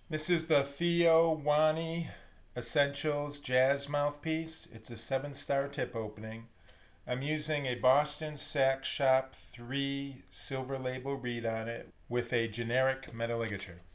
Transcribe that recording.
This is the Theo Wani Essentials Jazz Mouthpiece. It's a 7-star tip opening. I'm using a Boston Sax Shop 3 silver label reed on it with a generic metal ligature.